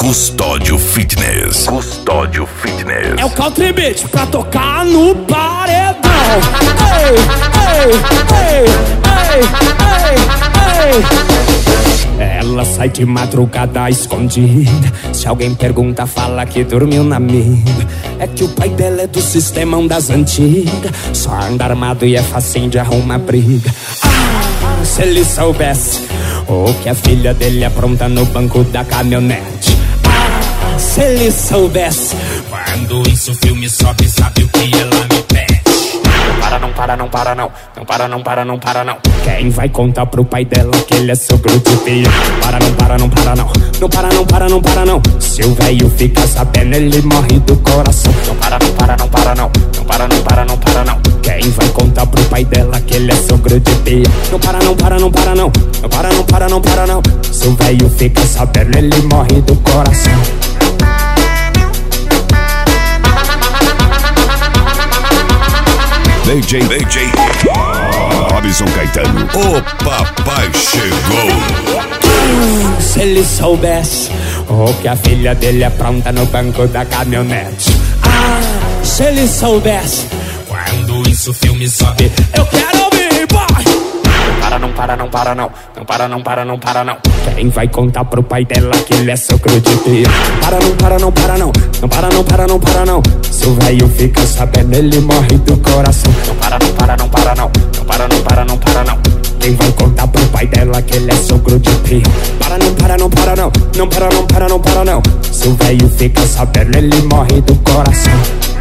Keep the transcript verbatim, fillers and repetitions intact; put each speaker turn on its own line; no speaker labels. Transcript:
Custódio Fitness. Custódio Fitness.
É o country beat pra tocar no paredão. Ei, ei, ei, ei, ei, ei. Ela sai de madrugada escondida. Se alguém pergunta, fala que dormiu na mida. É que o pai dela é do sistemão das antigas. Só anda armado e é facinho de arrumar briga. Ah, se ele soubesse o que a filha dele apronta no banco da caminhonete. Ah, se ele soubesse quando isso o filme sobe, sabe o que ela me pede. Não para, não para, não para, não. Não para, não para, não para, não. Quem vai contar pro pai dela que ele é sogro de pia? Para, não para, não para, não. Não para, não para, não para, não. Se o velho fica sabendo, ele morre do coração. Não para, não para, não para, não. Não para, não para, não para, não. Quem vai contar pro pai dela que ele é sogro de pia? Não para, não para, não para, não. Não para, não para, não para, não. Se o velho fica sabendo, ele morre do coração.
D J, D J Robson Caetano, o papai chegou.
Se ele soubesse o que a filha dele apronta no banco da caminhonete. Ah, se ele soubesse quando isso o filme sobe, eu quero ouvir, boy. Não para, não para, não. Não para, não para, não para, não. Quem vai contar pro pai dela que ele é sogro de pia? Para, não para, não para, não. Não para, não para, não para, não. Se o velho fica sabendo, ele morre do coração. Não para, não para, não para, não. Não para, não para, não para, não. Quem vai contar pro pai dela que ele é sogro de pia? Para, não para, não para, não. Não para, não para, não para, não. Se o velho fica sabendo, ele morre do coração.